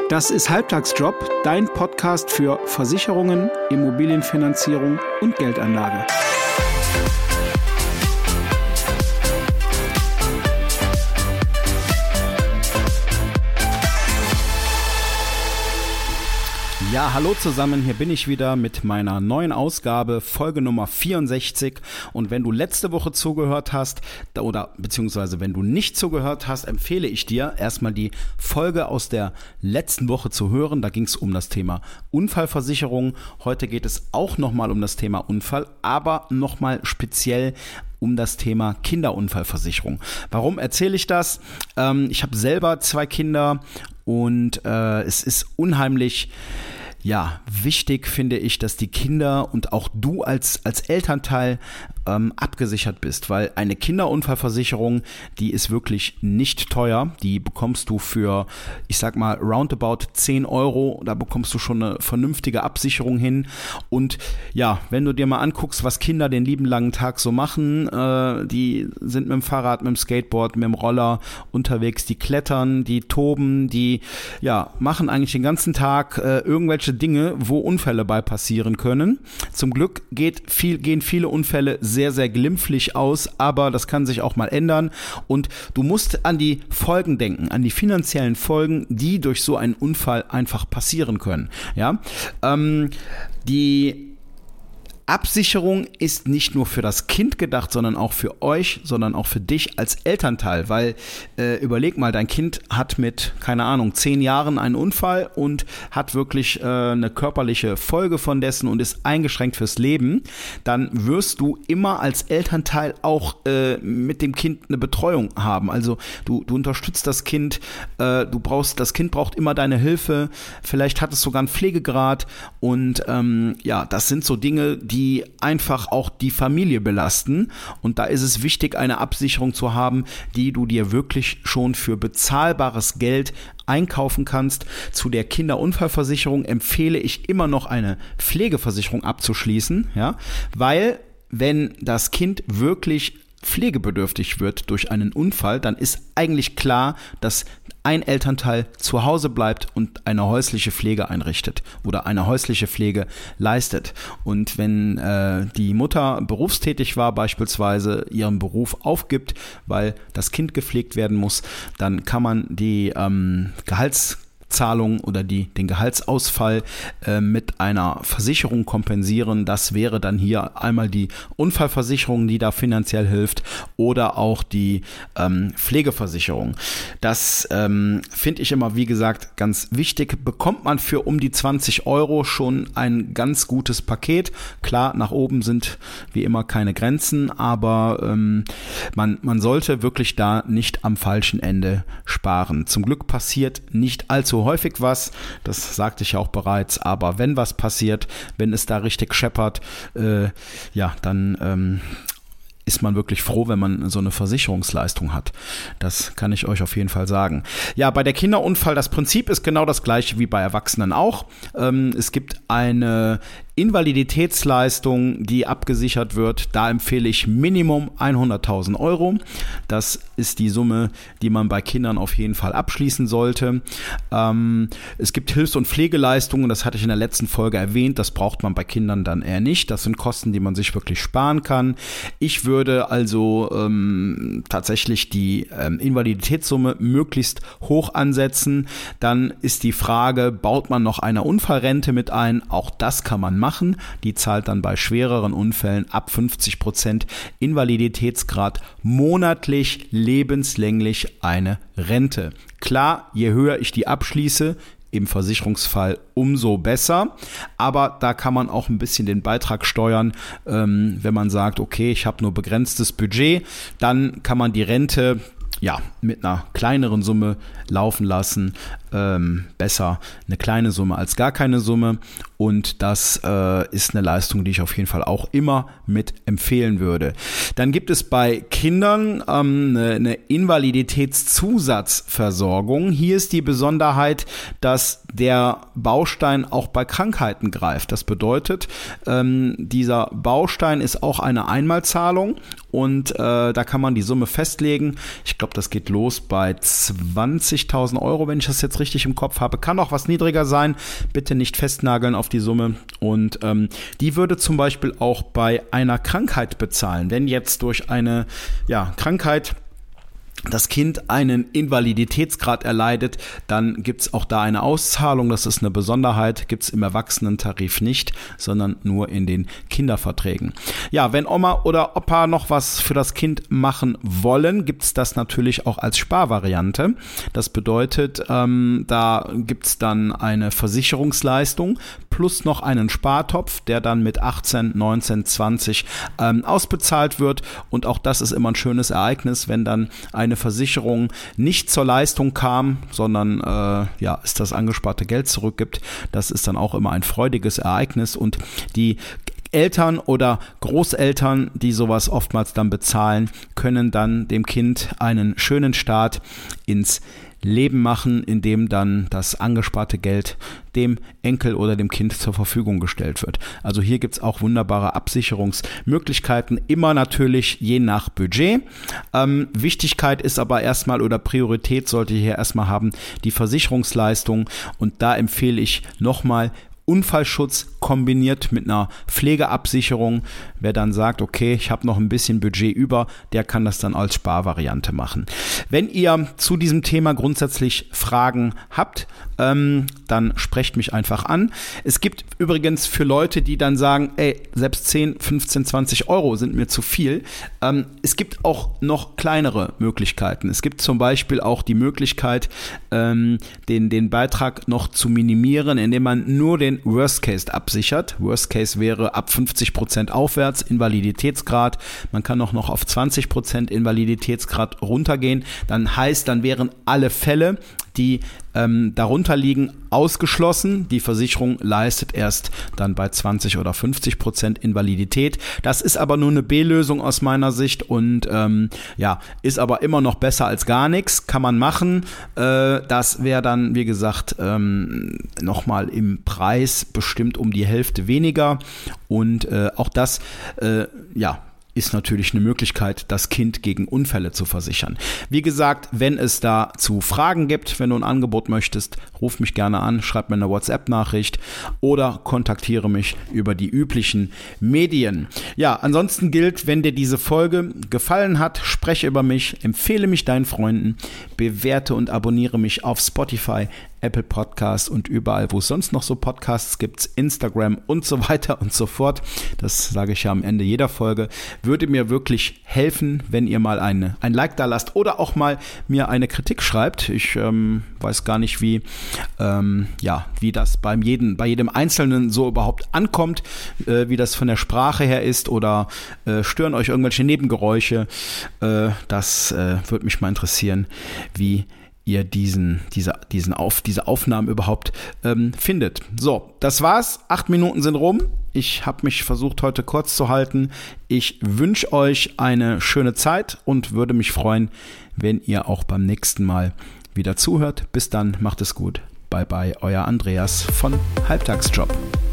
Das ist Halbtagsjob, dein Podcast für Versicherungen, Immobilienfinanzierung und Geldanlage. Ja, hallo zusammen, hier bin ich wieder mit meiner neuen Ausgabe, Folge Nummer 64. Und wenn du letzte Woche zugehört hast, oder beziehungsweise wenn du nicht zugehört hast, empfehle ich dir, erstmal die Folge aus der letzten Woche zu hören. Da ging es um das Thema Unfallversicherung. Heute geht es auch nochmal um das Thema Unfall, aber nochmal speziell um das Thema Kinderunfallversicherung. Warum erzähle ich das? Ich habe selber 2 Kinder und es ist unheimlich wichtig, finde ich, dass die Kinder und auch du als Elternteil abgesichert bist, weil eine Kinderunfallversicherung, die ist wirklich nicht teuer. Die bekommst du für, ich sag mal, roundabout 10 Euro. Da bekommst du schon eine vernünftige Absicherung hin. Und ja, wenn du dir mal anguckst, was Kinder den lieben langen Tag so machen, die sind mit dem Fahrrad, mit dem Skateboard, mit dem Roller unterwegs, die klettern, die toben, die machen eigentlich den ganzen Tag irgendwelche Dinge, wo Unfälle bei passieren können. Zum Glück gehen viele Unfälle sehr, sehr glimpflich aus, aber das kann sich auch mal ändern und du musst an die Folgen denken, an die finanziellen Folgen, die durch so einen Unfall einfach passieren können. Ja, die Absicherung ist nicht nur für das Kind gedacht, sondern auch für euch, sondern auch für dich als Elternteil, weil überleg mal, dein Kind hat mit, 10 Jahren einen Unfall und hat wirklich eine körperliche Folge von dessen und ist eingeschränkt fürs Leben, dann wirst du immer als Elternteil auch mit dem Kind eine Betreuung haben. Also du unterstützt das Kind, das Kind braucht immer deine Hilfe, vielleicht hat es sogar einen Pflegegrad und das sind so Dinge, die einfach auch die Familie belasten. Und da ist es wichtig, eine Absicherung zu haben, die du dir wirklich schon für bezahlbares Geld einkaufen kannst. Zu der Kinderunfallversicherung empfehle ich immer noch eine Pflegeversicherung abzuschließen, weil wenn das Kind wirklich pflegebedürftig wird durch einen Unfall, dann ist eigentlich klar, dass ein Elternteil zu Hause bleibt und eine häusliche Pflege einrichtet oder eine häusliche Pflege leistet. Und wenn die Mutter berufstätig war, beispielsweise ihren Beruf aufgibt, weil das Kind gepflegt werden muss, dann kann man die Gehaltszahlung oder den Gehaltsausfall mit einer Versicherung kompensieren. Das wäre dann hier einmal die Unfallversicherung, die da finanziell hilft, oder auch die Pflegeversicherung. Das finde ich immer, wie gesagt, ganz wichtig. Bekommt man für um die 20 Euro schon ein ganz gutes Paket. Klar, nach oben sind wie immer keine Grenzen, aber man sollte wirklich da nicht am falschen Ende sparen. Zum Glück passiert nicht allzu häufig was, das sagte ich ja auch bereits, aber wenn was passiert, wenn es da richtig scheppert, dann ist man wirklich froh, wenn man so eine Versicherungsleistung hat. Das kann ich euch auf jeden Fall sagen. Ja, bei der Kinderunfall, das Prinzip ist genau das gleiche wie bei Erwachsenen auch. Es gibt eine Invaliditätsleistung, die abgesichert wird. Da empfehle ich Minimum 100.000 Euro. Das ist die Summe, die man bei Kindern auf jeden Fall abschließen sollte. Es gibt Hilfs- und Pflegeleistungen, das hatte ich in der letzten Folge erwähnt. Das braucht man bei Kindern dann eher nicht. Das sind Kosten, die man sich wirklich sparen kann. Ich würde also tatsächlich die Invaliditätssumme möglichst hoch ansetzen. Dann ist die Frage, baut man noch eine Unfallrente mit ein? Auch das kann man machen. Die zahlt dann bei schwereren Unfällen ab 50% Invaliditätsgrad monatlich lebenslänglich eine Rente. Klar, je höher ich die abschließe, im Versicherungsfall umso besser, aber da kann man auch ein bisschen den Beitrag steuern, wenn man sagt, okay, ich habe nur begrenztes Budget, dann kann man die Rente mit einer kleineren Summe laufen lassen. Besser eine kleine Summe als gar keine Summe. Und das ist eine Leistung, die ich auf jeden Fall auch immer mit empfehlen würde. Dann gibt es bei Kindern eine Invaliditätszusatzversorgung. Hier ist die Besonderheit, dass der Baustein auch bei Krankheiten greift. Das bedeutet, dieser Baustein ist auch eine Einmalzahlung und da kann man die Summe festlegen. Ich glaube, das geht los bei 20.000 Euro, wenn ich das jetzt das richtig im Kopf habe. Kann auch was niedriger sein. Bitte nicht festnageln auf die Summe. Und die würde zum Beispiel auch bei einer Krankheit bezahlen. Wenn jetzt durch eine Krankheit das Kind einen Invaliditätsgrad erleidet, dann gibt es auch da eine Auszahlung. Das ist eine Besonderheit, gibt es im Erwachsenentarif nicht, sondern nur in den Kinderverträgen. Ja, wenn Oma oder Opa noch was für das Kind machen wollen, gibt es das natürlich auch als Sparvariante. Das bedeutet, da gibt es dann eine Versicherungsleistung plus noch einen Spartopf, der dann mit 18, 19, 20 ausbezahlt wird. Und auch das ist immer ein schönes Ereignis, wenn dann eine Versicherung nicht zur Leistung kam, sondern es das angesparte Geld zurückgibt. Das ist dann auch immer ein freudiges Ereignis und die Eltern oder Großeltern, die sowas oftmals dann bezahlen, können dann dem Kind einen schönen Start ins Leben machen, indem dann das angesparte Geld dem Enkel oder dem Kind zur Verfügung gestellt wird. Also hier gibt es auch wunderbare Absicherungsmöglichkeiten, immer natürlich je nach Budget. Wichtigkeit ist aber erstmal oder Priorität sollte hier erstmal haben die Versicherungsleistung und da empfehle ich nochmal Unfallschutz kombiniert mit einer Pflegeabsicherung. Wer dann sagt, okay, ich habe noch ein bisschen Budget über, der kann das dann als Sparvariante machen. Wenn ihr zu diesem Thema grundsätzlich Fragen habt, dann sprecht mich einfach an. Es gibt übrigens für Leute, die dann sagen, selbst 10, 15, 20 Euro sind mir zu viel. Es gibt auch noch kleinere Möglichkeiten. Es gibt zum Beispiel auch die Möglichkeit, den Beitrag noch zu minimieren, indem man nur den Worst Case absichert. Worst Case wäre ab 50% aufwärts, Invaliditätsgrad. Man kann auch noch auf 20% Invaliditätsgrad runtergehen. Dann wären alle Fälle, die darunter liegen, ausgeschlossen. Die Versicherung leistet erst dann bei 20 oder 50% Invalidität. Das ist aber nur eine B-Lösung aus meiner Sicht und ist aber immer noch besser als gar nichts. Kann man machen. Das wäre dann, wie gesagt, nochmal im Preis bestimmt um die Hälfte weniger und auch das, ist natürlich eine Möglichkeit, das Kind gegen Unfälle zu versichern. Wie gesagt, wenn es dazu Fragen gibt, wenn du ein Angebot möchtest, ruf mich gerne an, schreib mir eine WhatsApp-Nachricht oder kontaktiere mich über die üblichen Medien. Ja, ansonsten gilt, wenn dir diese Folge gefallen hat, spreche über mich, empfehle mich deinen Freunden, bewerte und abonniere mich auf Spotify, Apple Podcasts und überall, wo es sonst noch so Podcasts gibt, Instagram und so weiter und so fort. Das sage ich ja am Ende jeder Folge. Würde mir wirklich helfen, wenn ihr mal ein Like da lasst oder auch mal mir eine Kritik schreibt. Ich weiß gar nicht, wie das bei jedem Einzelnen so überhaupt ankommt, wie das von der Sprache her ist oder stören euch irgendwelche Nebengeräusche. Das würde mich mal interessieren, wie ihr diese Aufnahmen überhaupt findet. So, das war's. 8 Minuten sind rum. Ich habe mich versucht, heute kurz zu halten. Ich wünsche euch eine schöne Zeit und würde mich freuen, wenn ihr auch beim nächsten Mal wieder zuhört. Bis dann, macht es gut. Bye bye, euer Andreas von Halbtagsjob.